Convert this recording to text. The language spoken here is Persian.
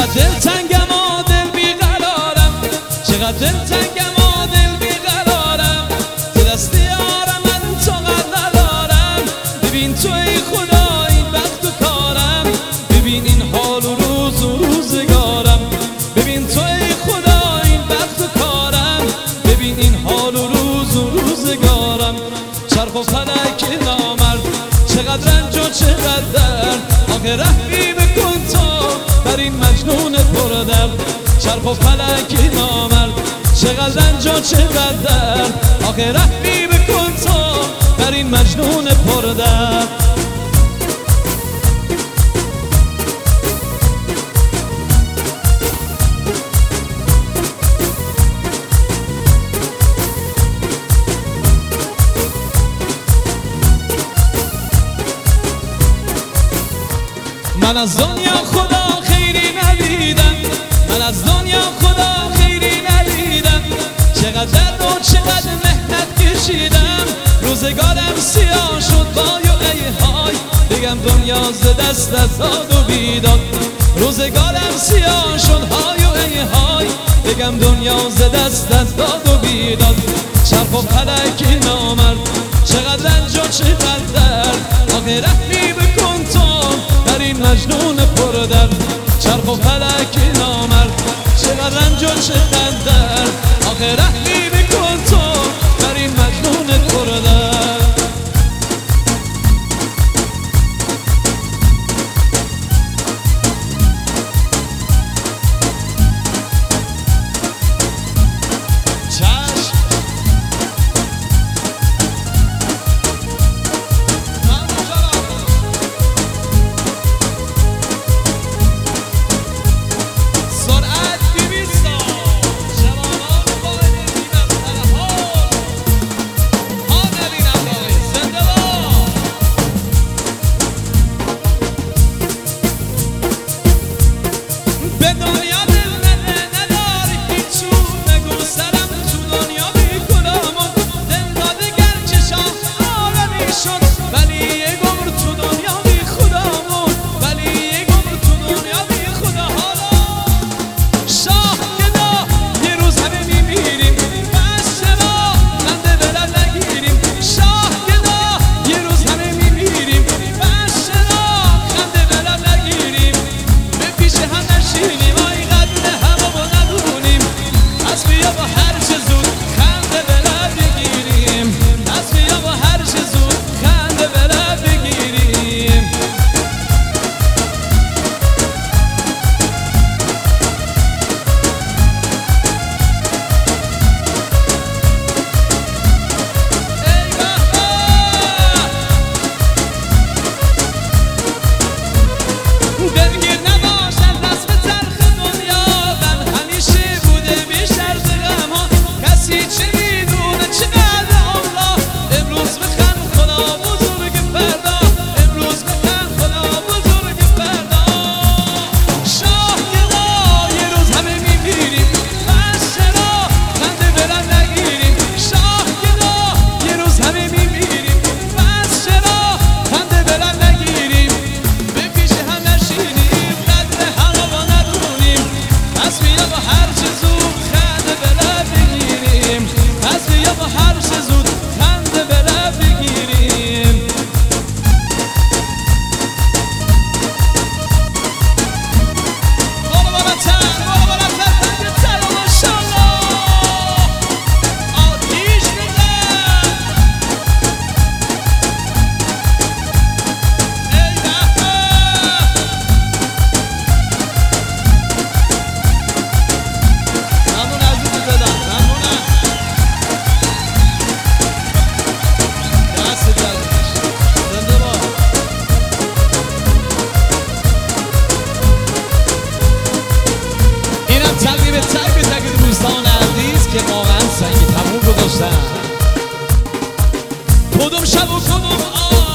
چقدر دلتنگم و دل بیقرارم، چقدر دلتنگم و دل بیقرارم، تو دست یارم من طاقت ندارم. ببین تو ای خدا این وقت و کارم، ببین این حال و روزگارم. ببین تو ای خدا این وقت و کارم، ببین این حال و روزگارم. چرخ و فلک نامرد، چقدر رنج و چقدر درد، آخه رحمی بکن تو بر این مجنون پردرد. چرخ و فلک نامرد، چقدر رنج و چقدر درد، آخه رحمی بکن تو بر این مجنون پردرد. من از دنیا خدا خیری ندیدم، من از دنیا خدا خیری ندیدم. چقدر درد و چقدر مهنت کشیدم، روزگارم سیاه شد وای و ای های. بگم دنیا ز دست داد و بیداد، روزگارم سیاه شد های و ای های. بگم دنیا ز دست داد و بیداد. چرخ و فلک نامرد، چقدر رنج و چقدر درد، آخه رحمی بکن تو بر این مجنون پردرد. چرخ و فلک نامرد، چقدر رنج و چقدر درد، آخه رحمی بکن تو بر این مجنون پردرد. کدوم شب و کدوم